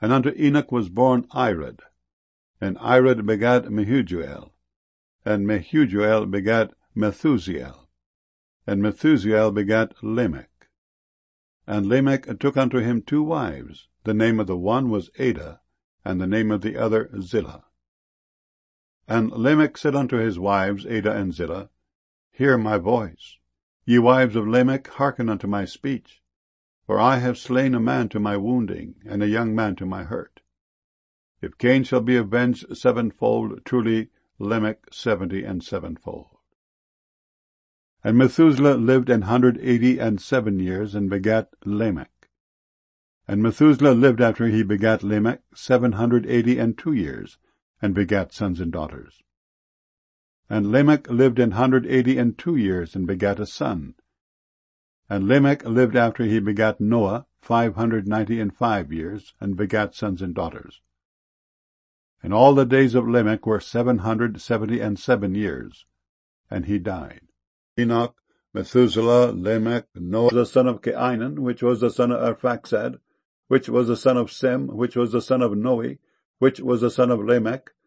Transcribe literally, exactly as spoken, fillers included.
And unto Enoch was born Irad, and Irad begat Mehujael, and Mehujael begat Methusael, and Methusael begat Lamech. And Lamech took unto him two wives. The name of the one was Ada, and the name of the other Zillah. And Lamech said unto his wives, Ada and Zillah, Hear my voice. Ye wives of Lamech, hearken unto my speech. For I have slain a man to my wounding, and a young man to my hurt. If Cain shall be avenged sevenfold, truly Lamech seventy and sevenfold. And Methuselah lived an hundred eighty and seven years, and begat Lamech. And Methuselah lived after he begat Lamech seven hundred eighty and two years, and begat sons and daughters. And Lamech lived an hundred eighty and two years, and begat a son. And Lamech lived after he begat Noah five hundred ninety and five years, and begat sons and daughters. And all the days of Lamech were seven hundred seventy and seven years, and he died. Enoch, Methuselah, Lamech, Noah, the son of Cainan, which was the son of Arphaxad, which was the son of Sem, which was the son of Noe, which was the son of Lamech,